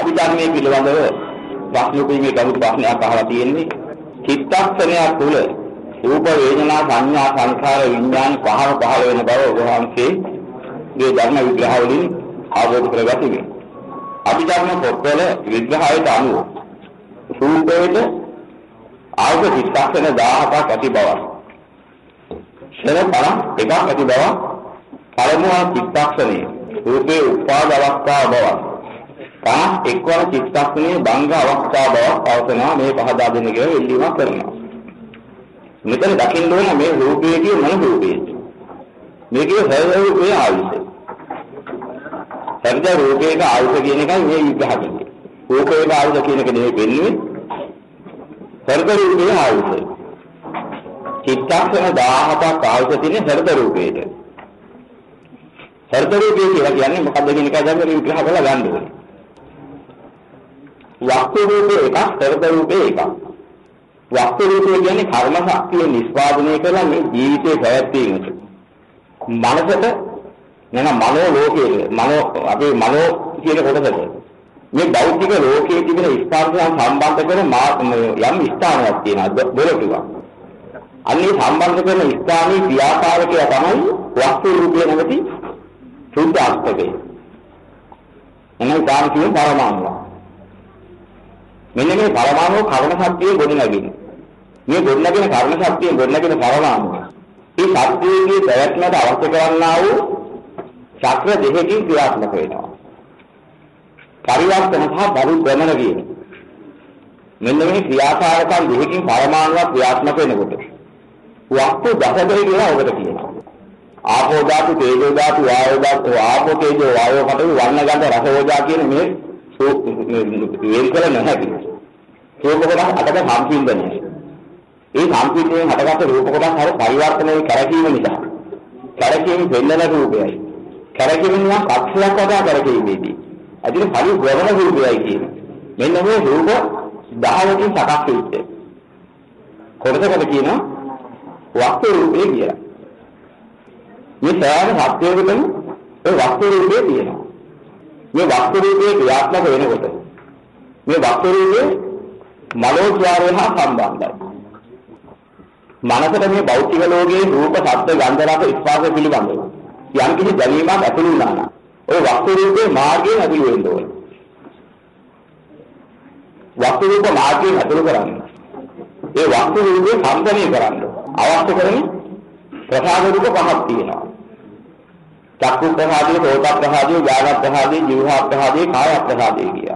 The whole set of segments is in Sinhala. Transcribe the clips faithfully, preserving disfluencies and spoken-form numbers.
අභිධර්මයේ පිළිබඳව ප්‍රශ්නකුයි කවුරු ප්‍රශ්නයක් අහලා තියෙන්නේ. චිත්තක්ෂණයක් තුළ රූප වේදනා සංඥා සංඛාර විඥාන පහව පහළ වෙන බව ඔබ වහන්සේ මේ ධර්ම විග්‍රහ වලින් අවබෝධ කරගatiමි. අභිධර්ම පොත්වල විග්‍රහයට අනුව රූපයේ ආයත චිත්තක්ෂණ දහහක් ඇති බව. ශරණ එකක් ඇති බව පළමුව චිත්තක්ෂණයේ රූපේ උපාද අවස්ථාව බව. තා එක්වර චිත්තක්ෂණයේ භංග අවස්ථාව බව පවතනවා මේ පහදා දෙන්න කියලා ඉල්ලීමක් කරනවා. මෙතන දකින්න ඕන මේ රූපයේ මොන රූපයේද? මේකේ හෘද රූපයේ ආයුෂ. හෘද රූපයේ ආයුෂ කියන එකයි මේ විග්‍රහ කරන්නේ. රූපයේ ආයුෂ කියන එක නෙවෙයි වෙන්නේ. හෘද රූපයේ ආයුෂ. චිත්තක්ෂණ දහහක් ආයුෂ තියෙන හෘද රූපයේද. හෘද රූපය කියලා කියන්නේ මොකක්ද කියන එක දැන් විග්‍රහ කරලා ගන්න ඕනේ. වස්තු රූපේ එකක්, හෘද රූපේ එකක්. වස්තු රූපය කියන්නේ කර්ම ශක්තිය නිස්පාදනය කරලා මේ ජීවිතේ පැවැත්වීමට. මනසට නේද මනෝ ලෝකයේ මනෝ අපේ මනෝ කියන කොටසට මේ භෞතික ලෝකයේ තිබෙන ස්පර්ශයන් සම්බන්ධ කරන යම් ස්ථානයක් තියෙනවා දොරටුවක්. අන්නේ සම්බන්ධ කරන ස්ථානයේ ක්‍රියාකාරකය තමයි වස්තු රූපය නැමැති සුද්ධාස්තකය. එනයි කාම කියන පරමාණුව. මෙන්න මේ පරමාණු කර්ම ශක්තිය ගොඩනැගෙන්නේ. මේ ගොඩනැගෙන කර්ම ශක්තිය ගොඩනැගෙන පරමාණු. මේ ශක්තියේ ප්‍රයත්නයට අවශ්‍ය කරන්නා වූ චක්‍ර දෙකකින් ක්‍රියාත්මක වෙනවා. පරිවර්තන සහ බහු ගමන කියන්නේ. මෙන්න මේ ක්‍රියාකාරකම් දෙකකින් පරමාණුවක් ක්‍රියාත්මක වෙනකොට වස්තු දහදේ කියලා ඔබට කියනවා. ආපෝ ධාතු, තේජෝ ධාතු, වායෝ ධාතු, ආපෝ තේජෝ වායෝ පඨවි වර්ණ ගන්ධ රස ඕජා කියන මේ වෙන් කළ නැහැ. රූප කොටස් අටක සම්පූර්ණයි. ඒ සම්පූර්ණයෙන් හටගත්තු රූප කොටස් හර පරිවර්තනයේ කරකීම නිසා. කරකීම වෙන්නන රූපයයි. කරකීම නම් අක්ෂරයක් වඩා කරකීමේදී. අදින පරි ග්‍රහණ රූපයයි කියන්නේ. මෙන්න මේ රූප දහයකින් සකස් වෙච්ච. කොටසකට කියනවා වස්තු රූපය කියලා. මේ සෑම සත්‍යයකටම ඒ වස්තු රූපය තියෙනවා. මේ වස්තු රූපයේ ක්‍රියාත්මක වෙනකොට මේ වස්තු රූපයේ මනෝද්වාරය හා සම්බන්ධයි. මනසට මේ භෞතික ලෝකයේ රූප, ශබ්ද, ගන්ධ, රස, ස්පර්ශ පිළිබඳව යම් කිසි දැනීමක් ඇතුළු වුණා නම් ඔය වස්තු රූපයේ මාර්ගයෙන් ඇතුළු වෙන්න ඕනේ. වස්තු රූප මාර්ගයෙන් ඇතුළු කරන්නේ. ඒ වස්තු රූපේ සම්පන්නය කරන්න අවශ්‍ය කරන්නේ ප්‍රසාද රූප පහක් තියෙනවා. චක්කු ප්‍රසාදේ, සෝත ප්‍රසාදේ, ඥාන ප්‍රසාදේ, ජීවහා ප්‍රසාදේ, කාය ප්‍රසාදේ කියා.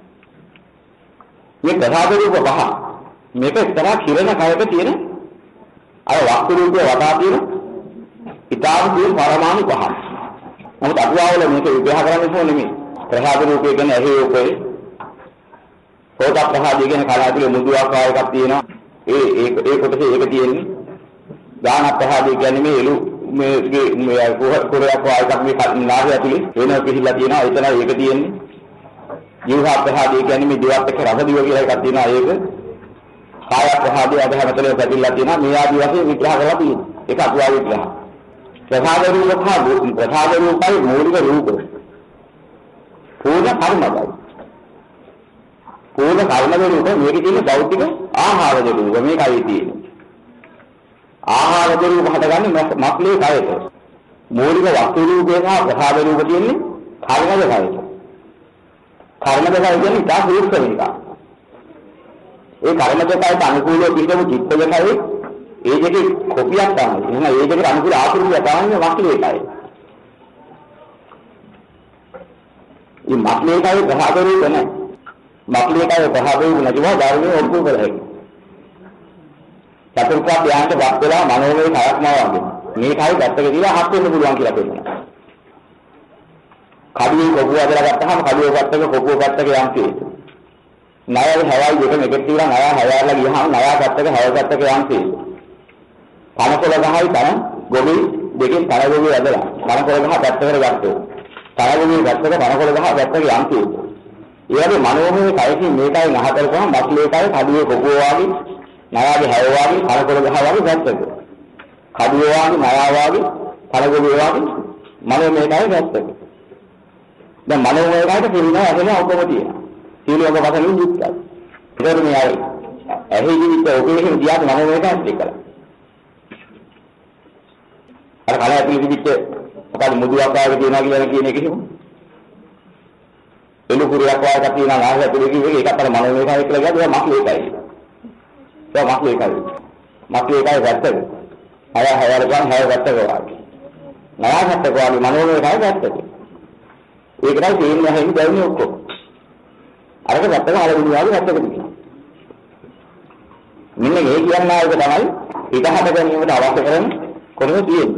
මේ ප්‍රසාද රූප පහ මේක එක්තරා කිරණ කයක තියෙන අර වස්තු රූපේ වටා තියෙන ඊටාම තියෙන පරමාණු පහ. නමුත් අටුවාවල මේක විග්‍රහ කරන්න ඕනේ නෙමෙයි. ප්‍රසාද රූපය කියන්නේ ඇහි රූපේ. සෝත ප්‍රසාදේ කියන්නේ කන ඇතුලේ මුදු ආකාරයක් තියෙනවා. ඒ ඒ ඒ කොටසේ ඒක තියෙන්නේ. ඥාන ප්‍රසාදේ කියන්නේ මේ එළු මේ මේ කුරයක් වයිකක් මේ නාසය ඇතුලේ වෙන පිළිලා තියෙනවා. එතන ඒක තියෙන්නේ. ජීවහා ප්‍රසාදේ කියන්නේ මේ දිවත් එක්ක රස දිව කියලා එකක් තියෙනවා. ඒක කාය ප්‍රසාදේ අද හැමතැනම පැතිරලා තියෙනවා. මේ ආදි වශයෙන් විග්‍රහ කරලා තියෙනවා. ඒක අතුවා විග්‍රහ. ප්‍රසාද රූප පහ ප්‍රසාද රූපයි මූලික රූප. පූර්ණ කර්මයි. පූර්ණ කර්මද රූප මේකේ තියෙන භෞතික ආහාරද රූප මේකයි තියෙන්නේ. ආහාර රූප හටගන්නේ මක්ලේ කයත. මූලික වස්තු රූපේ සහ ප්‍රසාද රූප තියෙන්නේ කර්මද කයත. කර්මද කය කියන්නේ ඉතා සූක්ෂම එකක්. ඒ කර්මද කයට අනුකූලව පිටවු චිත්තද කයේ ඒ දෙකේ කොපියක් තමයි. එහෙනම් ඒ දෙකට අනුකූල ආකෘතිය තමයි මක්ලේ කය. මේ මක්ලේ කයේ ප්‍රසාද රූප නැහැ. මක්ලේ කයේ ප්‍රසාද රූප නැතිව ධර්මයේ ඔප්පු කරහැයි. චතුර්ථ ධ්‍යානට වත් වෙලා මනෝමය කයක් නවාගේ. මේ කය පැත්තක තියලා හත් වෙන්න පුළුවන් කියලා කියනවා. කඩුවේ කොපුව අදලා ගත්තාම කඩුවේ පැත්තක කොපුව පැත්තක යම් තියෙනවා. ණයයි හැවයි දෙකම එකට තියලා ණය හැවයලා ගියහම ණය පැත්තක හැව පැත්තක යම් තියෙනවා. කනකොල ගහයි තන ගොබි දෙකෙන් තන ගොබි ඇදලා කනකොල ගහ පැත්තකට ගත්තා. තන ගොබි පැත්තක කනකොල ගහ පැත්තක යම් තියෙනවා. ඒ වගේ මනෝමය කයකින් මේකයි නහතර කරන මස්ලේ කය කඩුවේ කොපුව වාගේ ණයගේ හැව වාගේ කනකොල ගහ වාගේ පැත්තක. කඩුවේ වාගේ ණය වාගේ තන ගොබි වාගේ මනෝමය කය පැත්තක. දැන් මනෝමය කායට පිළිනවා ඇදලා ඔක්කොම තියෙනවා. සියලුම වශයෙන් යුක්තයි. ඒකර මේ අය ඇහි ජීවිත ඔකේකින් ගියාට මම මේක ඇස්ලි කළා. අර කල ඇතුලේ ජීවිත මොකද මුදු ආකාරයක තියනවා කියලා කියන එක හිමු. එළු කුරියක් වායක තියනවා ආහල ඇතුලේ කිව්වේ ඒකත් අර මම මේක ඇස්ලි කියලා ගියා මක් ඒකයි. ඒක මක් ඒකයි. මක් ඒකයි වැත්තද. අය හැවල ගන්න හැව වැත්තක වාගේ. නායකත්වය වාගේ මනෝමය එකයි වැත්තද. ඒකයි තේින්නේ හැම දෙන්නේ ඔක්කොම. අරක වැත්තක අර විදිහට වැත්තක තියෙනවා. මෙන්න මේ කියනා එක තමයි හිත හද ගැනීමට අවශ්‍ය කරන කොටස තියෙන්නේ.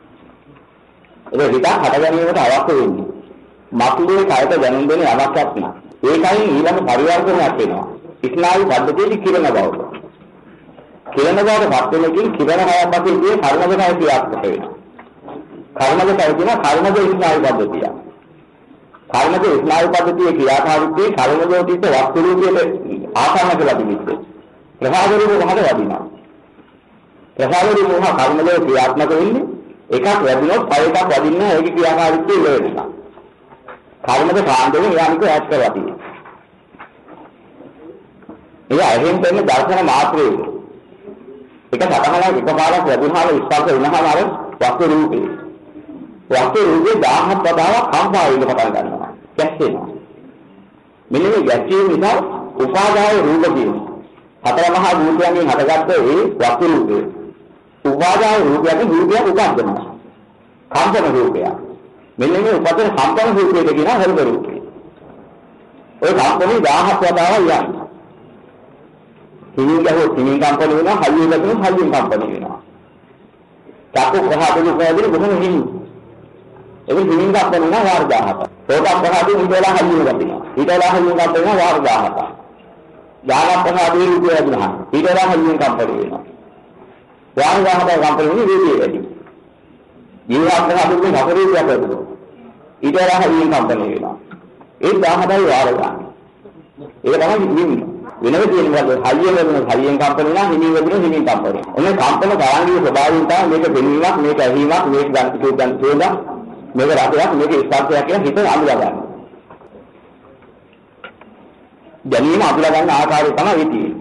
ඒක හිත හද ගැනීමට අවශ්‍ය වෙන්නේ. මතුවේ කයට දැනුම් දෙන්නේ අවශ්‍යත් නෑ. ඒකයි ඊළඟ පරිවර්තනයක් වෙනවා. ස්නායු පද්ධතියේ කිරණ බව. කිරණ බවට පත් වෙනකින් කිරණ හයක් පස්සේ කර්මද කය ක්‍රියාත්මක වෙනවා. කර්මද කය කියන කර්මද ස්නායු පද්ධතිය. කර්මද ස්නායු පද්ධතියේ ක්‍රියාකාරීත්වයේ කර්මදෝතිත වස්තු රූපයේ ආකාරණ කියලා තිබෙන්නේ. ප්‍රසාද රූප මහද වදිනවා. ප්‍රසාද රූප මහ කර්මදේ ක්‍රියාත්මක වෙන්නේ එකක් වැඩිනොත් පය එකක් වදින්නේ ඒකේ ක්‍රියාකාරීත්වය ඉල වෙනවා. කර්මද කාණ්ඩයෙන් යාමික ඈත් කරලා තියෙනවා. ඒ අයින් දෙන්නේ දර්ශන මාත්‍රේ. එක සතහනක් එකපාරක් වැඩිමාල ස්පර්ශ වෙනහම අර වස්තු රූපේ. වස්තු රූපේ දහහක් වතාවක් කම්පා වෙන්න පටන් ගන්නවා. ගැස්සෙනවා. මෙන්න මේ ගැස්සීම නිසා උපාදාය රූප කියනවා. හතර මහා භූතයන්ගෙන් හටගත්ත ඒ වස්තු රූපය. උපාදාය රූපයෙන් රූපයක් උපදිනවා. කම්පන රූපය. මෙන්න මේ උපදින කම්පන රූපයට කියන හෘද රූපය. ඔය කම්පනේ දහහක් වතාවක් යනවා. හිමින් ගහෝ හිමින් කම්පන වෙනවා, හයියෙන් ගහන හයියෙන් කම්පන වෙනවා. චක්කු ප්‍රහාදු ප්‍රහාදු බොහොම හිමි. ඒක හිමින් කම්පන වෙනවා වාර දහහක්. සෝත ප්‍රහාදු ඉඳලා හයියෙන් ගන්නවා. ඊටලා හයියෙන් කම්පන වෙනවා වාර දහහක්. ඥාන ප්‍රහාදේ රූපය දුනා. ඊටලා හයියෙන් කම්පන වෙනවා. වාර දහහක් කම්පන වෙන්නේ වේදී වැඩි. ජීව ප්‍රහාදුගේ නපරේක් යනවා. ඊටලා හයියෙන් කම්පන වෙනවා. ඒ දහහයි වාර ගන්න. ඒක තමයි හිමි. වෙනම තියෙනවා හයියෙන් වෙන හයියෙන් කම්පන වෙනවා හිමින් වෙන හිමින් කම්පන වෙනවා. ඔන්න කම්පන තරංගයේ ස්වභාවයෙන් තමයි මේක දෙන්නීමක් මේක ඇහිීමක් මේක ගන්තිකෝ ගන්තිකෝද මේක රසයක් මේක ස්පර්ශයක් කියන හිත අඳුරා ගන්න. දැනීම අඳුරා ගන්න ආකාරය තමයි තියෙන්නේ.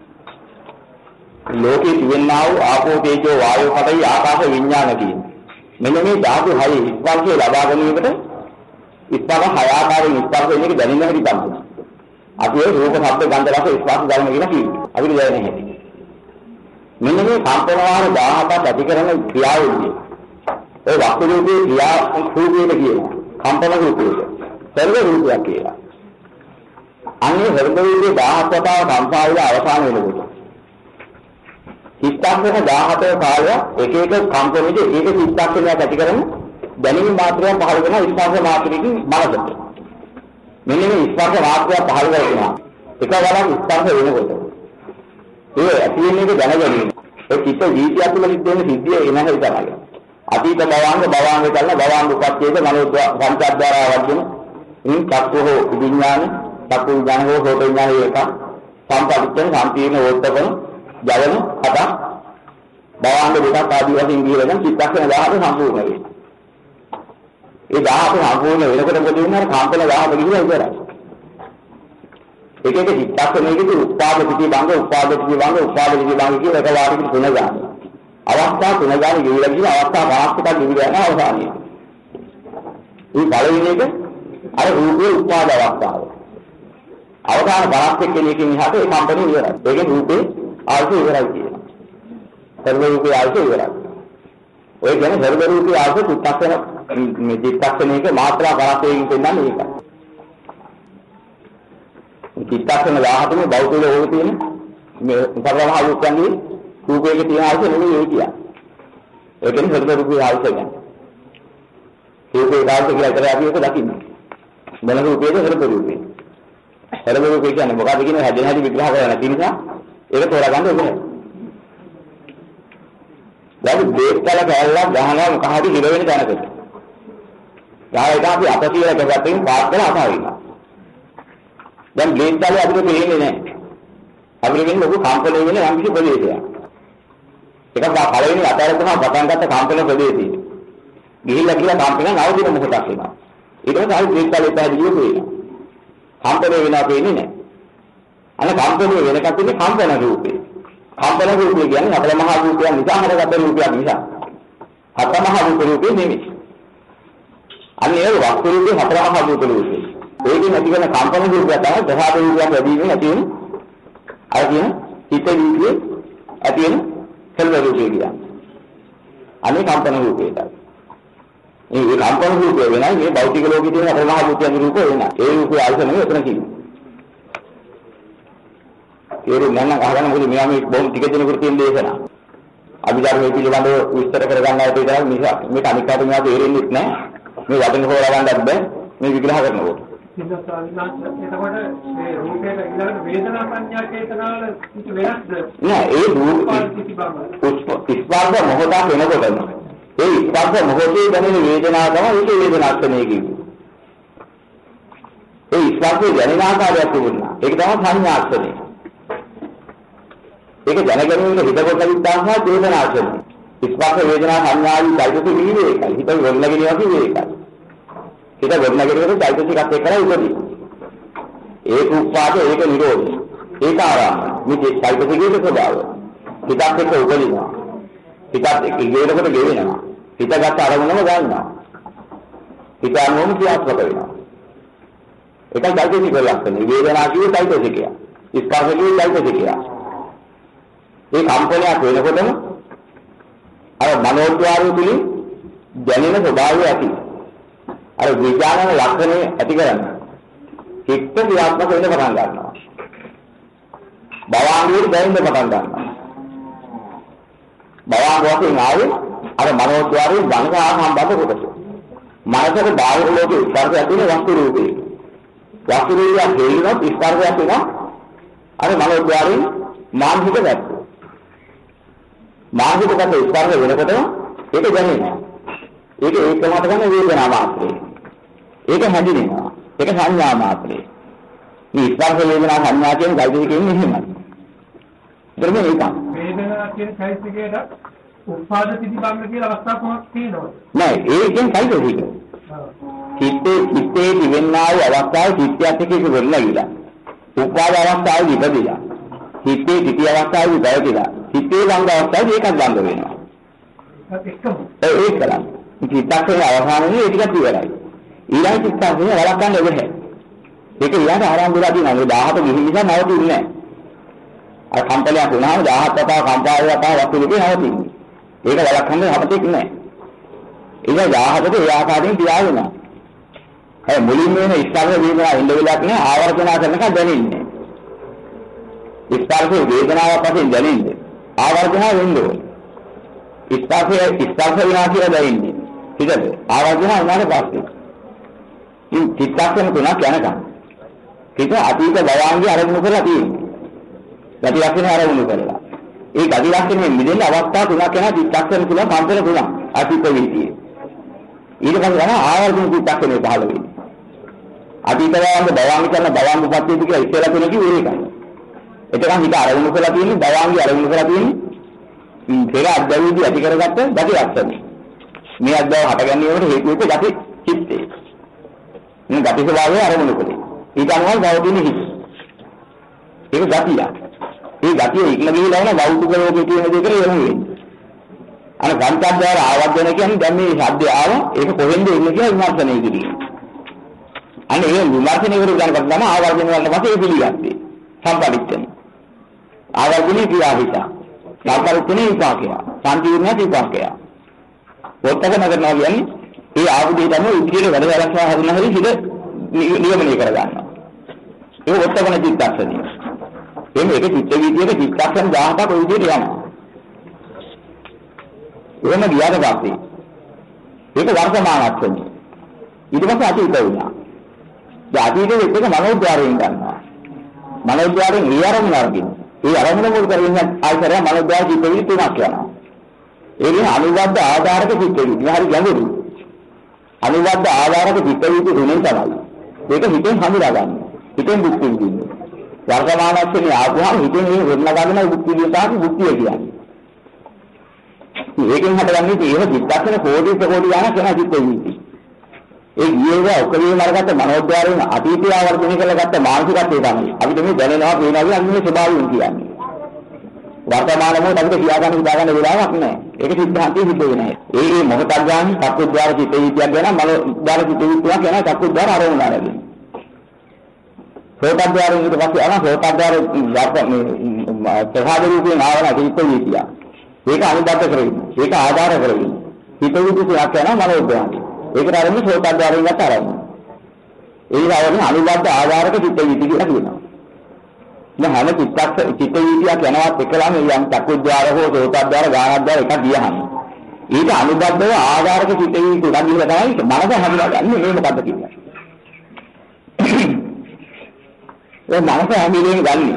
ලෝකේ තියනා වූ ආපෝ තේජෝ වායෝ පඨවි ආකාශ විඥාන කියන්නේ. මෙන්න මේ ධාතු හය ස්පර්ශය ලබා ගැනීමකට ස්පර්ශ හය ආකාරයෙන් ස්පර්ශ වෙන එක දැනෙන්න හැටි තමයි. අපි ඒ රූප ශබ්ද ගන්ධ රස ස්පර්ශ ධර්ම කියලා කියනවා. අපිට දැනෙන්නේ නැහැටි. මෙන්න මේ කම්පන වාර දහහක් ඇති කරන ක්‍රියාවලිය. ඒ වස්තු රූපේ ක්‍රියා රූපේට කියනවා. කම්පන රූපේට. සර්ව රූපයක් කියලා. අන්නේ හෘද රූපේ දහහක් වතාව කම්පා වෙලා අවසාන වෙනකොට. චිත්තක්ෂණ දහහක කාලය එක එක කම්පනෙට එක චිත්තක්ෂණයක් ඇති කරන දැනීම මාත්‍රයක් පහළ වෙන ස්පර්ශ මාත්‍රයකින් බලකට. මෙන්න මේ ස්පර්ශ මාත්‍රය පහළ වෙනවා. එක වරක් ස්පර්ශ වෙනකොට. ඒ ඇති වෙන එක දැනගැනීම. ඒ චිත්ත ජීවිතය තුළ සිද්ධ වෙන සිද්ධිය එනහයි තමයි. අතීත භවංග භවංග කරන භවංග උපත්යේද මනෝ සංචාද්වාරා වර්ධන ඉන් චක්කෝ විඥාන චක්කු විඥාන හෝ සෝත විඥාන එක සම්පදිච්චන සම්පීර්ණ වෝත්තපන ජවන හත භවංග දෙකක් ආදී වශයෙන් ගියගෙන චිත්තක්ෂණ දහහක සම්පූර්ණ වෙනවා. ඒ දහහක සම්පූර්ණ වෙනකොට මොකද වෙන්නේ? කාම්පන දහහක ගිහිලා ඉවරයි. එක එක චිත්තක්ෂණයකදී උත්පාද පිටි භංග උත්පාද පිටි භංග උත්පාද පිටි භංග කියලා එක වාරයකට තුන ගන්නවා. අවස්ථා තුන ගන්න ගිහිලා ගිහිලා අවස්ථා පහක් එකක් ගිහිලා යන අවසානිය. මේ පළවෙනි එක අර රූපේ උත්පාද අවස්ථාව. අවසාන පහක් එක්කෙනකින් එහාට ඒ කම්පණය ඉවරයි. ඒකේ රූපේ ආයතය ඉවරයි කියනවා. සර්ව රූපේ ආයතය ඉවරයි. ඔය කියන්නේ සර්ව රූපේ ආයතය චිත්තක්ෂණ මේ චිත්තක්ෂණයක මාත්‍රා පරාසයෙන් පෙන්නන්නේ ඒකයි. චිත්තක්ෂණ දහහකම බෞද්ධ ලෝකෙ තියෙන මේ සර්වමහා රූපයන්ගේ රූපයක තියෙන ආයතය නෙමෙයි ඒ කියන්නේ. ඒ කියන්නේ සර්ව රූපේ ආයතය කියන්නේ. රූපේ ආයතය කියලා කරේ අපි ඒක දකින්න. මොන රූපේද සර්ව රූපේ. සර්ව රූපේ කියන්නේ මොකක්ද කියන හැදෙන හැටි විග්‍රහ කරලා නැති නිසා ඒක තෝරගන්න ඕනේ. දැන් දේශකල කැලලක් ගහනවා මොකක් හරි හිර වෙන තැනකට. ගායක අපි අපතියල කැපෙන්න පාත් කරලා අතාරිනවා. දැන් දේශකල අපිට පේන්නේ නැහැ. අපිට කියන්නේ ලොකු කම්පණය වෙන යම් කිසි ප්‍රදේශයක්. ඒක බා පළවෙනි අතාර තමයි පටන් ගත්ත කම්පන ප්‍රදේශය. ගිහිල්ලා කියලා කම්පන නවතින මොහොතක් වෙනවා. ඊට පස්සේ ආයි දේශකලෙත් ඇවිල්ලා කියනවා. කම්පන වෙනවා කියන්නේ නැහැ. අනේ කම්පන වෙනකන් තියෙන්නේ කම්පන රූපේ. කම්පන රූපේ කියන්නේ අපල මහ රූපයන් නිසා හටගත්ත රූපයක් නිසා. හත මහ රූප රූපේ නෙමෙයි. අන්නේ ඒ වස්තු රූපේ හතර මහ රූප රූපේ. ඒකෙන් ඇති වෙන කම්පන රූපය තමයි දහාත රූපයක් වැඩි වෙන ඇති වෙන අර කියන හිත රූපේ ඇති වෙන සෙල්ව රූපේ කියන්නේ. අනේ කම්පන රූපේට. මේ කම්පන රූපේ වෙනයි මේ භෞතික ලෝකයේ තියෙන හතර මහ රූපයන් රූප වෙනයි. ඒ රූපේ ආයතන නෙවෙයි එතන කියන්නේ. ඒක නන්න අහගන්න මොකද මෙයා මේ බොහොම ටික දිනකට තියෙන දේශනා. අභිධර්මයේ පිළිබඳව විස්තර කරගන්න ආයතේ තමයි මේක මේක අනිකාට මෙයා තේරෙන්නේ නැහැ. මේ වචන හොරා ගන්නත් බෑ මේ විග්‍රහ කරනකොට. එතකොට මේ රූපයේ ඊළඟට වේදනා සංඥා චේතනාවල කිසි වෙනස්ද? නෑ ඒ රූප ස්පර්ශ මොහොතක් වෙනකොට ඒ ස්පර්ශ මොහොතේ දැනෙන වේදනාව තමයි ඒක වේදනාස්තනේ කියන්නේ. ඒ ස්පර්ශයේ දැනෙන ආකාරයක් තිබුණා. ඒක තමයි සංඥාස්තනේ. ඒක දැනගැනීමේ හිත කොට විද්‍යාවහ චේතනාස්තනේ. ස්පර්ශ වේදනා සංඥාවයි চৈতසික විවේකයි. හිත වෙන්නගෙනවා කියන්නේ ඒකයි. හිත වෙන්නගෙනකොට চৈতසිකත් එක්කලා උපදී. ඒක උපාද ඒක නිරෝධය. ඒක ආරම්භය. මේ চৈতසිකයේ ස්වභාවය. හිතත් එක්ක උපදිනවා. හිතත් එක්ක ඉගෙනකොට ගෙවෙනවා. හිතගත් අරමුණම ගන්නවා. හිත අනුවම ක්‍රියාත්මක වෙනවා. ඒකයි চৈতසික ලක්ෂණය. වේදනා කියන්නේ চৈতසිකය. ස්පර්ශ කියන්නේ চৈতසිකය. මේ කම්පනයක් වෙනකොටම අර මනෝද්වාරය තුලින් දැනෙන ස්වභාවය ඇති. අර විඥානන ලක්ෂණය ඇති කරගන්න. චිත්ත ක්‍රියාත්මක වෙන්න පටන් ගන්නවා. භවංගයේ දැනෙන්න පටන් ගන්නවා. භවංගයෙන් ආවේ අර මනෝද්වාරයේ ධනකා සම්බන්ධ කොටස. මනසට බාහිර ලෝකේ ස්පර්ශය තියෙන වස්තු රූපේ. වස්තු රූපය හේලිනොත් ස්පර්ශයක් වෙනවා. අර මනෝද්වාරයෙන් මානසික පැත්ත. මානසික පැත්ත ස්පර්ශ වෙනකොටම ඒක දැනෙනවා. ඒක ඒකමත ගන්න වේදනා මාත්‍රේ. ඒක හැදිනවා. ඒක සංඥා මාත්‍රේ. මේ ස්පර්ශ වේදනා සංඥා කියන කයිද කියන්නේ එහෙමයි. ඒකම ඒක. වේදනා කියන කයිසිකේට උපාද ප්‍රතිබංග කියලා අවස්ථා කොහොමද තියෙනවද? නෑ ඒකෙන් කයිද ඒක. චිත්තේ චිත්තේ දිවෙන්නා වූ අවස්ථාවේ චිත්තයත් එක්ක ඒක වෙන්නලා ගිලා. උපාද අවස්ථාවේ ඉපදිලා. චිත්තේ චිත්ත අවස්ථාවේ බයතිලා. චිත්තේ ළඟ අවස්ථාවේ ඒකත් ළඟ වෙනවා. ඒත් එක්කම. ඒ ඒක කරන්නේ. චිත්තක්ෂණයේ අවසානයේ ඒක ටිකක් ඉවරයි. ඊළඟ චිත්තක්ෂණය වළක්වන්න බැහැ. ඒක ඊළඟ ආරම්භලා තියෙනවා. මේ දහහට ගිහින් නිසා නවතින්නේ නැහැ. අර කම්පලයක් වුණාම දහහට පතා කම්පාවය පතා වස්තු දෙකේ නවතින්නේ. ඒක වළක්වන්න හපතෙක් නැහැ. ඒක දහහට ඒ ආකාරයෙන් තියාගෙනවා. අය මුලින්ම වෙන ස්පර්ශ වේදනා ඉන්න වෙලාවක් නෑ ආවර්තනා කරනකම් දැනෙන්නේ. ස්පර්ශ වේදනාවක් වශයෙන් දැනෙන්නේ. ආවර්තනා වෙන්නේ. ස්පර්ශය ස්පර්ශ වෙනවා කියලා දැනෙන්නේ. හිතද? ආවර්තනා වුණාට පස්සේ. ඉතින් චිත්තක්ෂණ තුනක් යනකම්. හිත අතීත භවංගේ අරමුණු කරලා තියෙන්නේ. ගති ලක්ෂණ අරමුණු කරලා. ඒ ගති ලක්ෂණයෙන් මිදෙන්න අවස්ථා තුනක් යන චිත්තක්ෂණ තුන කම්පන තුනක් අතීත වීතියේ. ඊට පස්සේ යන ආවර්තන චිත්තක්ෂණය පහළ වෙන්නේ. අතීත භවංගේ භවංග කරන භවංග උපත්ති කියලා ඉස්සෙල්ලා තුන කිව්වේ ඒකයි. එතකන් හිත අරමුණු කරලා තියෙන්නේ භවංගේ අරමුණු කරලා තියෙන්නේ. පෙර අද්දවීදී ඇති කරගත්ත ගති ලක්ෂණ. මේ අද්දව හටගැන්වීමට හේතු වෙච්ච ගති චිත්තේ. මේ ගති ස්වභාවය අරමුණු කරේ. ඊට අනුව ගෞතින හිත. ඒක ගතිය. ඒ ගතිය ඉක්ම ගිහිලා යන භෞතික ලෝකයේ තියෙන දේ කියලා යමු වෙන්නේ. අර ගන්තද්වාර ආවර්ජන කියන්නේ දැන් මේ ශබ්දය ආව ඒක කොහෙන්ද එන්නේ කියලා විමර්ශනය ඉදිරියේ. අන්න ඒ විමර්ශනය කරු ගන්නකොට තමයි ආවර්ජන වලට පස්සේ ඒ පිළිගත්තේ. සම්පරිච්ඡන. ආවර්ජනේ ක්‍රියාවිත. සම්පරිච්ඡනේ විපාකය. සම්පූර්ණ විපාකය. වොත්තක නගරනවා කියන්නේ ඒ ආවුදේ තමයි ඉදිරියට වැඩ වැඩක් හදන හැටි හිත නියමනය කරගන්නවා. ඒක වොත්තකන චිත්තක්ෂණය. එන්නේ ඒක චිත්ත වීදියේ චිත්තක්ෂණ දහසක් ඔය විදිහට යනවා. එහෙම ගියාට පස්සේ ඒක වර්තමානක්ෂණය. ඊට පස්සේ අතීත වුණා. දැන් අතීතයේ එක මනෝද්වාරයෙන් ගන්නවා. මනෝද්වාරයෙන් ඒ අරමුණ අරගෙන. ඒ අරමුණ මොකද කරන්නේ? ආයතරය මනෝද්වාර චිත්ත වීදි තුනක් යනවා. ඒ කියන්නේ අනුබද්ධ ආධාරක චිත්ත වීදි. හරි ගැඹුරු. අනුබද්ධ ආධාරක චිත්ත වීදි තුනේ තමයි. ඒක හිතෙන් හඳුනා ගන්න. හිතෙන් දුක් විඳින්නේ. වර්තමානක්ෂණේ ආවම හිතෙන් මේ වෙන්න ගන්න දුක් විඳිනවා බුද්ධිය කියන්නේ. ඒකෙන් හටගන්නේ තියෙන චිත්තක්ෂණ කෝටි ප්‍රකෝටි ගණන් කරන චිත්ත වීදි. ඒ ගියේ ඔකේ මරකට මනෝද්වාරයෙන් අතීතය ආවර්ජනය කරගත්ත මානසිකත්වය තමයි. අපිට මේ දැනෙනවා පේනවා කියන්නේ මේ ස්වභාවයෙන් කියන්නේ. වර්තමාන මොහොත අපිට කියා ගන්න හිතා ගන්න වෙලාවක් නැහැ. ඒක සිද්ධාන්තයේ සිද්ධ වෙන්නේ නැහැ. ඒ ඒ මොහොතක් ගන්න චක්කුද්්වාර චිත්ත වීතියක් ගැන මනෝද්වාර චිත්ත වීතියක් ගැන චක්කුද්්වාර අරමුණ ආරගෙන. සෝතද්්වාරයෙන් ඊට පස්සේ අන සෝතද්්වාර මේ ප්‍රහාද රූපේ ආවන චිත්ත වීතිය. ඒක අනුබද්ධ කරගෙන. ඒක ආධාර කරගෙන. චිත්ත වීතියක් යන මනෝද්වාරය. ඒකට ආරම්භ සෝතද්්වාරයෙන් ගත ආරම්භ. ඒ වගේම අනුබද්ධ ආධාරක චිත්ත වීතිය කියලා කියනවා. දැන් හැම චිත්තක් චිත්ත වීතියක් යනවත් එකලාම යම් චක්කුද්්වාර හෝ සෝතද්්වාර ගානද්්වාර එකක් ගියහම ඊට අනුබද්ධව ආධාරක චිත්ත වීතිය උඩ ගිහලා තමයි මනස හඳුනාගන්නේ මේ මොකද්ද කියන්නේ. ඒ මනස හැමිලෙන් ගන්නේ.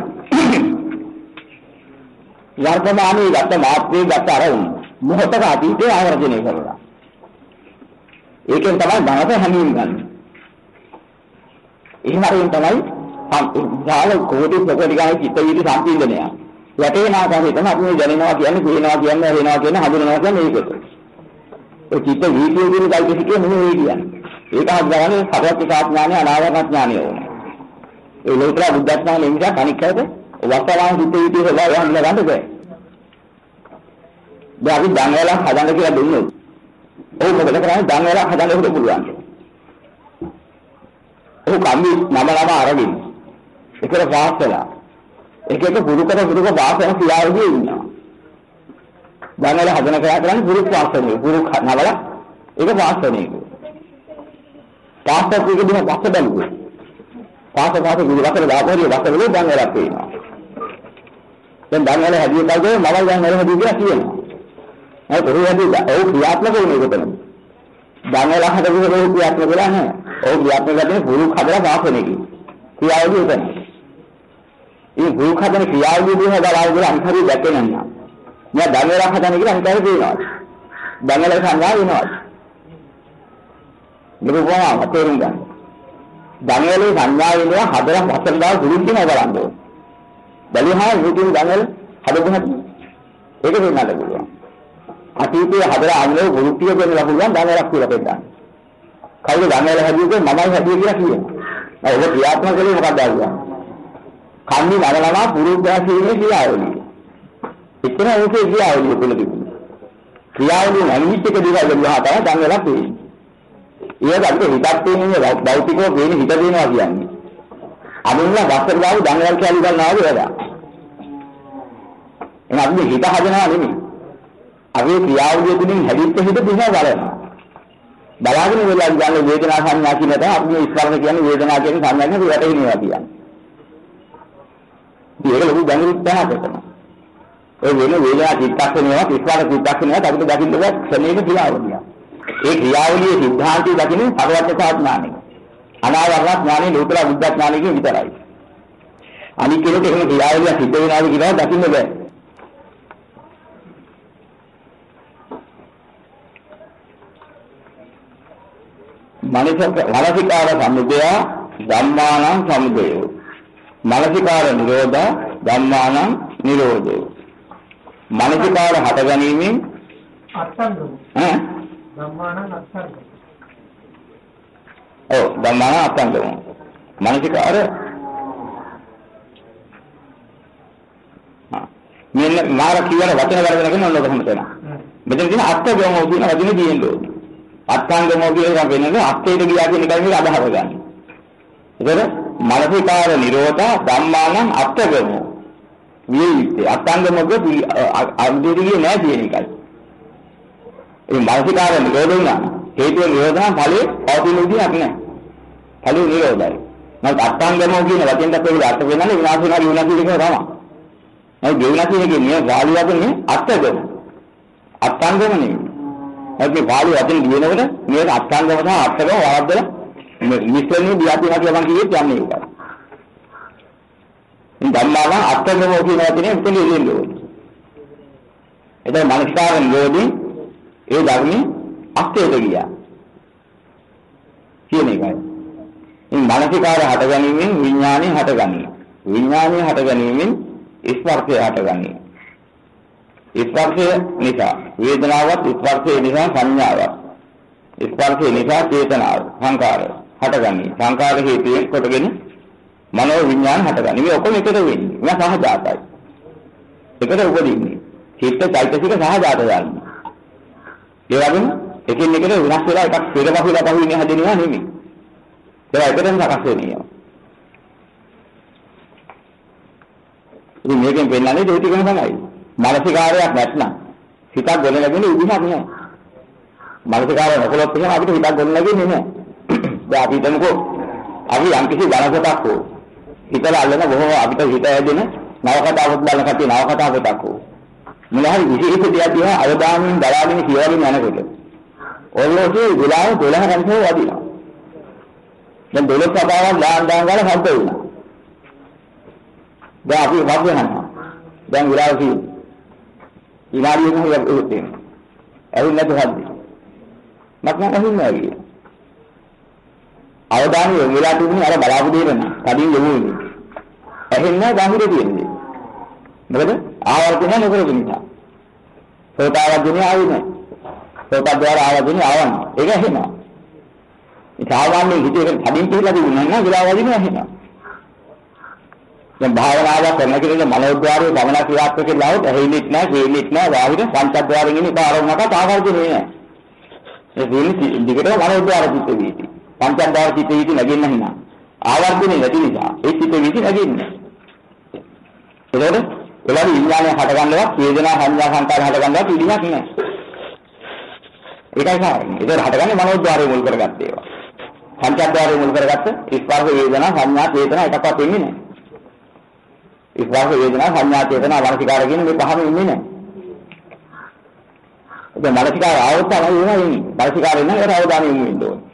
වර්තමානයේ ගත මාත්‍රේ ගත අරමුණ මොහොතක අතීතේ ආවර්ජනය කරනවා. ඒකෙන් තමයි මනස හැමින් ගන්න. එහෙම හරියෙන් තමයි සාල කෝටි ප්‍රකටි ගානේ චිත්ත වීති සම්පීඩනය. යටේන ආකාරය තමයි අපි මේ දැනෙනවා කියන්නේ, පේනවා කියන්නේ, හේනවා කියන්නේ, හඳුනනවා කියන්නේ ඒකත්. ඒ චිත්ත වීතිය කියන කල්පිතකේ නෙමෙයි කියන්නේ. ඒක හදාගන්නේ සතරක් සාඥානේ අනාවරණ ඥානය ඕනේ. ඒ ලෝතර බුද්ධ ඥානෙ නිසා කණිකයිද වර්තමාන චිත්ත වීතිය හොයලා යන්න ගන්නද බෑ. දැන් අපි දැන් වෙලා හදන්න කියලා දුන්නොත් ඔව් මොකද කරන්නේ දැන් වෙලා හදන්න උඩ පුළුවන්. ඔව් කම්මි නම නම අරගෙන ඒකට වාසලා එක එක පුරුකර පුරුක වාසන ක්‍රියාවලියේ ඉන්නවා. දැන් වෙලා හදන කරා කරන්නේ පුරුක් වාසනේ පුරුක් නවල ඒක වාසනේ. වාසක එකදින වාස බැලුවා. වාස වාස විවකල දාපරිය වාසවල දැන් වෙලා පේනවා. දැන් දැන් වෙලා හැදිය කල්ද මම දැන් වෙලා හැදිය කියලා කියනවා. ඒ පරිවැදී ඔව් ක්‍රියාත්මක වෙන එක තමයි. දැන් වෙලා හදපු එක ක්‍රියාත්මක වෙලා නැහැ. ඔව් ක්‍රියාත්මක කරන්නේ පුරුක් හදලා වාසනේ. ක්‍රියාවලිය උතන. මේ පුරුක් හදන ක්‍රියාවලිය දිහා බලලා අන්තරි දැකේ නැහැ. මම දැන් වෙලා හදන කියලා අන්තරි දෙනවා. දැන් වෙලා සංගා වෙනවා. නිරුපමා තේරුම් ගන්න. දැන් වෙලේ සංඥා වෙනවා හදලා වසන දාව පුරුක් දින බලන්න ඕනේ. බැලුවා ඉතින් දැන් වෙල හදපු හැටි. ඒක වෙන්නත් පුළුවන්. අතීතයේ හදලා ආන්නේ වෘත්තිය කියන ලකුණ දැනගන්න කියලා පෙන්නනවා. කවුද දැනගලා හැදුවේ මමයි හැදුවේ කියලා කියනවා. ඒක ක්‍රියාත්මක කලේ මොකක්ද ආන්නේ? කන්නේ නරලනවා පුරුද්දාසීනේ ක්‍රියාවලිය. එතන ඒකේ ක්‍රියාවලිය තුල තිබුණා. ක්‍රියාවලිය අනිත් එක දිහා බලනවා තමයි දැනගලා තියෙන්නේ. ඒක අපිට හිතක් තියෙන්නේ භෞතිකව වෙන හිත දෙනවා කියන්නේ. අනුන්ලා වස්තර දාව දැනගලා කියලා ගන්නවා වේදා. එහෙනම් අපි හිත හදනවා නෙමෙයි. අපි ක්‍රියාවලිය තුලින් හැදිච්ච හිත දිහා බලනවා. බලාගෙන වෙලා ගන්න වේදනා සංඥා කියන එක අපි ස්පර්ශ කියන්නේ වේදනා කියන සංඥා කියන වැටෙනවා කියන්නේ. ඒක ලොකු දැනුත් දහකට. ඒ වෙන වේදනා චිත්තක්ෂණයක් ස්පර්ශ චිත්තක්ෂණයක් අපිට දකින්න බෑ ක්ෂණයක ක්‍රියාවලිය. ඒ ක්‍රියාවලියේ සිද්ධාන්තය දකින්නේ පරවර්තක ඥානෙ. අනාවරණ ඥානෙ ලෝතර බුද්ධ ඥානෙක විතරයි. අනිත් කෙනෙක් එහෙම ක්‍රියාවලිය සිද්ධ වෙනවාද කියලා දකින්න බෑ. මානසිකාර සමුදය ධම්මානං සමුදය මානසිකාර නිරෝධ ධම්මානං නිරෝධය මානසිකාර හට ගැනීමෙන් අත්ංගම ඈ ධම්මානං අත්ංගම ඔව් ධම්මානං අත්ංගම මානසිකාර මෙන්න මාර කියන වචන වලදගෙන ඔන්න ඔක තමයි තේරෙනවා මෙතන තියෙන අත්ංගම කියන වචනේ තියෙන්නේ අත්ංගමෝ කියන එක වෙනද අත්යට ගියා කියන එකයි මේක අදහව ගන්න. ඒකද මානසිකාර නිරෝධ ධම්මානං අත්ංගමෝ. වියිත්තේ අත්ංගමෝගේ අන්දිරියේ නැහැ කියන එකයි. ඒ මානසිකාර නිරෝධ වුණා. හේතු නිරෝධන ඵලයේ පවතින විදිහක් නැහැ. ඵලයේ නිරෝධයි. නැත්නම් අත්ංගමෝ කියන වචෙන්ට පෙළ අර්ථ වෙනන්නේ විනාශ වෙනවා විනාශ කියන එක තමයි. ඒ ගෙවිලා කියන්නේ වාලියවන්නේ අත්ංගම. අත්ංගම නෙවෙයි. අපි පාළි වචන දිනනකොට මේක අත්ංගම තමයි අත්ංගම වරද්දලා මිශ්‍රණේ දියාතිනා කියලා මම කිව්වෙත් යන්නේ ඒකයි. මේ ධම්මාන අත්ංගම කියන වචනේ මෙතන ඉන්නේ. එතන මනස්කාරන් යෝදී ඒ ධර්මයේ අත්යට ගියා. කියන එකයි. මේ මානසිකාර හට ගැනීමෙන් විඥානය හට ගනී. විඥානය හට ගැනීමෙන් ස්පර්ශය හට ගනී. ස්පර්ශය නිසා වේදනාවක් ස්පර්ශය නිසා සංඥාවක් ස්පර්ශය නිසා චේතනාව සංකාර හටගන්නේ. සංකාර හේතුයෙන් කොටගෙන මනෝ විඥාන හටගන්නේ. මේ ඔක්කොම එකට වෙන්නේ. මේ සහජාතයි. එකට උපදින්නේ. චිත්ත චෛතසික සහජාත ධර්ම. ඒ වගේම එකින් එකට වෙනස් වෙලා එකක් පෙරපහුලා පහුවෙන්නේ හැදෙනවා නෙමෙයි. ඒක එකටම සකස් වෙන්නේ. ඉතින් මේකෙන් පෙන්නන්නේ දෙය ටිකම තමයි. මානසිකාරයක් නැත්නම් හිතක් ගොඩ නැගෙන්නේ උදිහක් නෑ. මානසිකාරය නොකළොත් එහෙනම් අපිට හිතක් ගොඩ නැගෙන්නේ නෑ. දැන් අපි හිතමුකෝ අපි යම් කිසි ධනකොටක් හෝ හිතලා අල්ලන බොහොම අපිට හිත ඇදෙන නවකතාවක් බලන කතිය නවකතාවකටක් හෝ මොනවාරි විශේෂ දෙයක් දිහා අවධානයෙන් බලාගෙන කියවලින් යනකොට ඔයගොල්ලෝ විලාව දොළහ කන්සේ වදිනවා. දැන් දොළහ සබාවක් දාන් දාන් ගාලා හම්බ වෙනවා. දැන් අපි වත් වෙනවා. දැන් විලාව කී ඉලාරියෙම යන්නේ. ඇවිල්ලා නැතු හද්දි. මත් නම් අහින්නේ නැහැ. අවධානය යොමු වෙලා තිබුණේ අර බලාපු දෙයට නේ. කඩින් යොමු වෙන්නේ. ඇහෙන්නේ බාහිර තියෙන්නේ. මොකද ආවර්තනය නොකරපු නිසා. සෝතාවර්ධනේ ආවේ නැහැ. සෝතද්වාර ආවර්ධනේ ආවන්නේ. ඒක ඇහෙනවා. ඒ සාමාන්‍ය හිතේ කඩින් කියලා තිබුණා නම් විලාව වදිනවා ඇහෙනවා. දැන් භාවනාවක් කරන කෙනෙක් මනෝද්වාරයේ ගමන ක්‍රියාත්මක වෙලාවට ඇහෙන්නෙත් නැහැ, කියන්නෙත් නැහැ, බාහිර පංචද්වාරයෙන් ඉන්නේ පාරවන්නකට ආවර්ජනේ නැහැ. ඒ දෙන්නේ දිගටම මනෝද්වාර චිත්ත වීති. පංචද්වාර චිත්ත වීති නැගෙන්න හිනා. ආවර්ජනේ නැති නිසා ඒ චිත්ත වීති නැගෙන්නේ. ඒකෝද ඒවලු විඥානය හට ගන්නවත්, වේදනා සංඥා සංකාර හට ගන්නවත් ඉඩියක් නැහැ. ඒකයි කාරණේ. ඒක හටගන්නේ මනෝද්වාරය මුල් කරගත්ත ඒවා. පංචද්වාරය මුල් කරගත්ත ස්පර්ශ වේදනා සංඥා චේතනා එකක්වත් වෙන්නේ නැහැ. ස්පර්ශ වේදනා සංඥා චේතනා මානසිකාර කියන මේ පහම ඉන්නේ නැහැ. ඒක මානසිකාර ආවොත් තමයි එනවා එන්නේ. මානසිකාරේ නම් ඒකට අවධානය යොමු වෙන්න ඕනේ.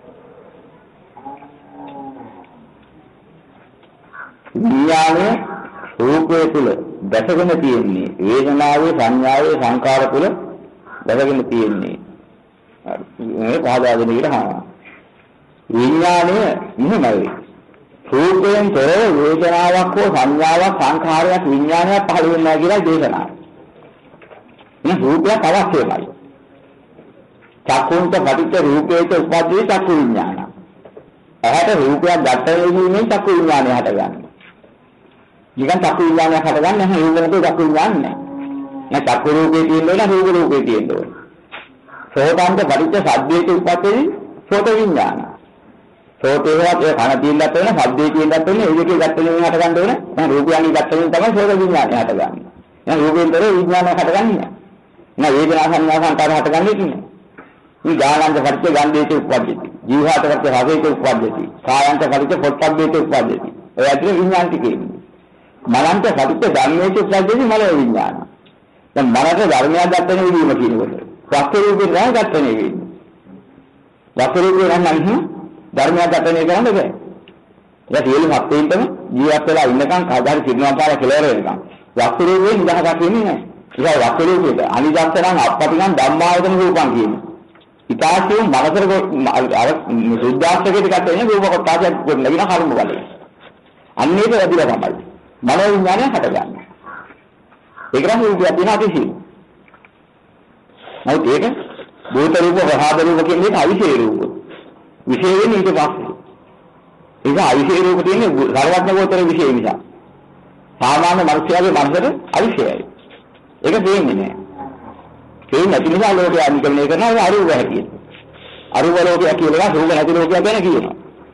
විඥානයේ රූපයේ තුල දැකගෙන තියෙන්නේ වේදනාවේ සංඥාවේ සංකාර තුල දැකගෙන තියෙන්නේ. මේ පහදාගෙන ඉරහා. විඥානය මෙහෙමයි. රූපයෙන් තොර වේදනාවක් හෝ සංඥාවක් සංඛාරයක් විඥානයක් පහළ වෙනවා කියලා දේශනා. මේ රූපයක් අවශ්‍යමයි. චක්කුන්ත පටිච්ච රූපේත උපද්දී චක්කු විඥාන. ඇහැට රූපයක් දැක්කීමෙන් චක්කු විඥානය හටගන්නවා. නිකන් චක්කු විඥානය හටගන්නේ නැහැ. රූපෙට චක්කු විඥානය නැහැ. නැත්නම් චක්කු රූපේ තියෙනවා රූප රූපේ තියෙනවා. සෝතාන්ත පටිච්ච සද්දේත උපද්දී සෝත විඥාන. සෝතේවත් ඒ කන තියෙන්නත් වෙන, ශබ්දේ තියෙන්නත් වෙන, ඒ දෙකේ ගැටලෙන් හට ගන්න ඕනේ. දැන් රූපයන්ගේ ගැටලෙන් තමයි සෝත විඥානය හටගන්නේ. දැන් රූපෙන්තර විඥානය හටගන්නේ නැහැ. නෑ වේදනා සංඥා සංකාර හටගන්නේ නැහැ. මේ ගානන්ත පරිච්ඡ ගන්ධේත උප්පද්දති. ජීවහත පරිච්ඡ රසේත උප්පද්දති. කායන්ත පරිච්ඡ පොට්ටබ්බේත උප්පද්දති. ඔය ඇතුලේ විඥාන ටිකේ. මනන්ත පරිච්ඡ ධම්මේත උප්පද්දති මල විඥාන. දැන් මනස ධර්මයක් ගන්න වීම කියනකොට වස්තු රූපේ නෑ ගන්න වෙන්නේ. වස්තු රූපේ නම් ධර්මයක් ගන්න කරන්න බෑ. ඒක සියලු සත්‍යයෙන්ම ජීවත් වෙලා ඉන්නකම් කවදාද කිරිනවා කියලා කෙලවර වෙනකම්. වස්තු රූපේ නිදහසක් වෙන්නේ නෑ. ඒක වස්තු රූපේද අනිදස්සනම් අපපටිනම් ධම්මායතන රූපං කියන්නේ. ඊටාසිය මනසට අර සුද්ධාස්තකේ ටිකක් එන්නේ රූප කොටසක් නැගින කර්ම බලය. අන්න ඒක වැඩිලා තමයි. මනෝ විඥානය හටගන්නේ. ඒක නම් රූපය දින අතිශය. නමුත් ඒක භූත රූප වහාද රූප කියන්නේ අවිශේෂ රූප. විශේෂ වෙන්නේ ඊට පස්සේ. ඒක අවිශේෂ රූප තියෙන්නේ සර්වඥ ගෝචර විශේෂ නිසා. සාමාන්‍ය මනුස්සයාගේ මනසට අවිශේෂයි. ඒක දෙන්නේ නැහැ. ඒ නැති නිසා ලෝකය අනිකරණය කරනවා අරූප හැටියට. අරූප ලෝකය කියලා රූප නැති ලෝකය ගැන කියනවා.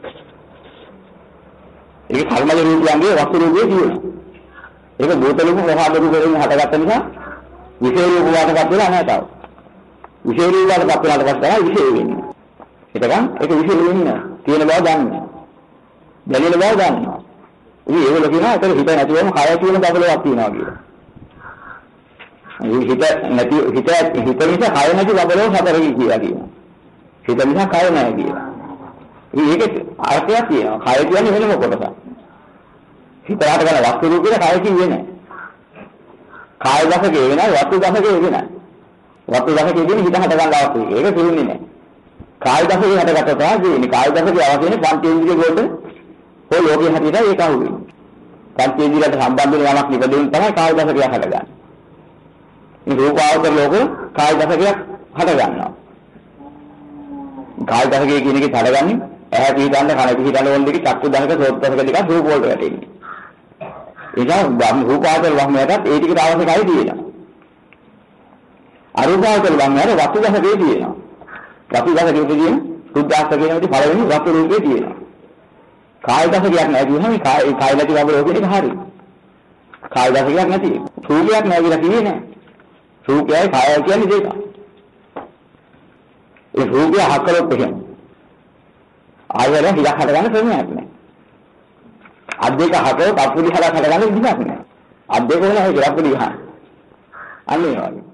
ඒක කර්මජ රූපයන්ගේ වස්තු රූපේ කියනවා. ඒක භූත රූප ප්‍රහාද රූප වලින් හටගත්ත නිසා විශේෂ රූප වලටපත් වෙලා නැහැ තාම. විශේෂ රූප වලටපත් වෙනාට පස්සේ තමයි විශේෂ වෙන්නේ. ඒකනම් ඒක විශේෂ වෙන්නේ නැහැ. තියෙන බව දන්නේ. දැනෙන බව දන්නවා. ඉතින් ඒවල කියනවා ඒක හිත නැතිවම කය කියන බබලයක් තියෙනවා කියලා. මේ හිත නැති හිත හිත නිසා කය නැති බබලෝ හතරයි කියලා කියනවා. හිත නිසා කය නැහැ කියලා. ඉතින් ඒක අර්ථයක් තියෙනවා. කය කියන්නේ වෙනම කොටසක්. හිතට ගන්න වස්තු රූපේ කය කියන්නේ නැහැ. කාය දසකේ වෙනයි වස්තු දසකේ වෙනයි. වස්තු දසකේ කියන්නේ හිත හට ගන්න අවශ්‍යයි. ඒක තේරෙන්නේ නැහැ. කාය දසකේ හටගත්ත තමයි කාය දසකේ අවශ්‍යනේ පංචේන්ද්‍රිය කොට ඔය ලෝකේ හැටියට ඒක අහුවෙන්නේ. පංචේන්ද්‍රියට සම්බන්ධ වෙන යමක් නිපදෙන්න තමයි කාය දසකයක් හටගන්නේ. මේ රූපාවතර ලෝක කාය දසකයක් හට ගන්නවා. කාය දහකයේ කියන එකේ හටගන්නේ ඇහැ පිටන්න කන පිටන්න ඕන දෙක චක්කු දහක සෝත දහක දෙක රූප වලට වැටෙන්නේ. ඒක රූපාවචර වහමයටත් ඒ ටිකට අවශ්‍යයි තියෙනවා. අරූපාවචර වහමයට වස්තු දහකේ තියෙනවා. වස්තු දහකේ තියෙන සුද්ධාස්ත කියන විදිහ පළවෙනි වස්තු රූපේ තියෙනවා. කාය දහකයක් නැහැ කියනම කාය කාය නැති වගේ රූපෙක හරියි. කාය දහකයක් නැති. රූපයක් නැහැ කියලා කියේ නෑ. රූපයයි කායයි කියන්නේ දෙක. ඒ රූපය හකරොත් එහෙම. ආයෙත් හිලක් හටගන්න ක්‍රමයක් නෑ. අත් දෙක හකරොත් අපුඩි හලක් හටගන්න විදිහක් නෑ. අත් දෙක වල හේතු අපුඩි හා. අන්න ඒ වගේ.